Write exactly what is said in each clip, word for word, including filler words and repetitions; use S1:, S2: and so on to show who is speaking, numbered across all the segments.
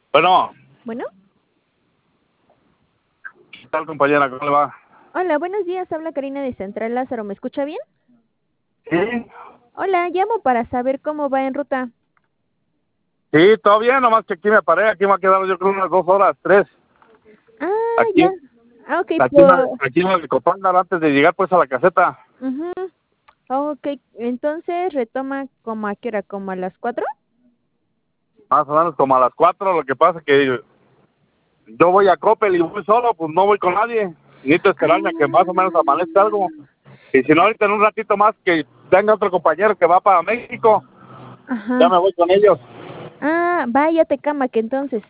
S1: Bueno,
S2: Bueno,
S1: ¿qué tal, compañera? ¿Cómo le va?
S2: hola, buenos días, habla Karina de Central Lázaro, ¿me escucha bien?
S1: Sí,
S2: Hola, llamo para saber cómo va en ruta.
S1: sí, todo bien, nomás que aquí me paré, aquí me ha quedado yo creo unas dos horas, tres.
S2: Ah, ya.
S1: Aquí,
S2: Ah, ok,
S1: aquí, en la-
S2: por...
S1: aquí en el Copanga, antes de llegar pues a la caseta.
S2: ujú. Ok, entonces retoma como a qué hora, como a las cuatro.
S1: Más o menos como a las cuatro, lo que pasa que yo voy a Coppel y voy solo, pues no voy con nadie. Necesito esperarme a que más o menos
S2: Ah,
S1: amanezca algo. Y si no, ahorita en un ratito más que tenga otro compañero que va para México, ya
S2: ajá.
S1: me voy con ellos.
S2: Ah, vaya Tecamac entonces.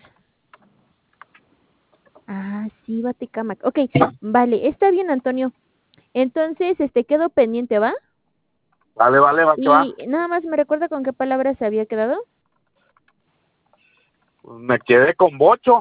S2: Ah, sí, va Tecamac. Ok, vale, está bien, Antonio. Entonces, este, quedo pendiente, ¿va?
S1: Vale, vale, va que va.
S2: Y nada más me recuerda con qué palabra se había quedado.
S1: Pues me quedé con Bocho.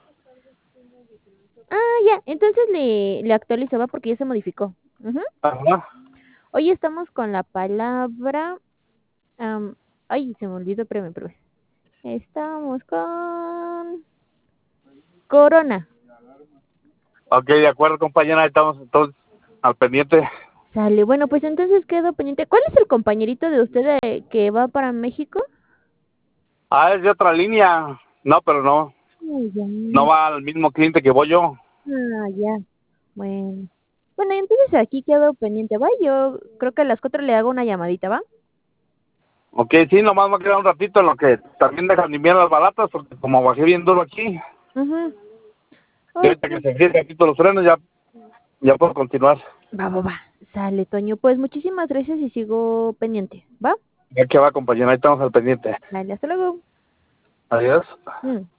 S2: Ah, ya, entonces le, le actualizo, ¿va? Porque ya se modificó. Ujú.
S1: Ajá.
S2: Hoy estamos con la palabra... am, ay, se me olvidó, espérame, espérame. Estamos con... Corona.
S1: Ok, de acuerdo, compañera, ahí estamos entonces al pendiente.
S2: Sale, bueno, pues entonces quedo pendiente. ¿Cuál es el compañerito de usted eh, que va para México?
S1: Ah, es de otra línea. No, pero no.
S2: Ay, ya.
S1: No va al mismo cliente que voy yo.
S2: Ah, ya. Bueno. Bueno, entonces aquí quedo pendiente, ¿va? Yo creo que a las cuatro le hago una llamadita, ¿va?
S1: Ok, sí, nomás me queda un ratito en lo que también dejan de enviar las balatas, porque como bajé bien duro aquí,
S2: Ujú.
S1: y ahorita que
S2: Ok.
S1: se enfríen ratito los frenos, ya, ya puedo continuar.
S2: Va, va, va. Sale, Toño. Pues muchísimas gracias y sigo pendiente, ¿va?
S1: Ya que va, compañera, ahí estamos al pendiente.
S2: Vale, hasta luego.
S1: Adiós.
S2: Mm.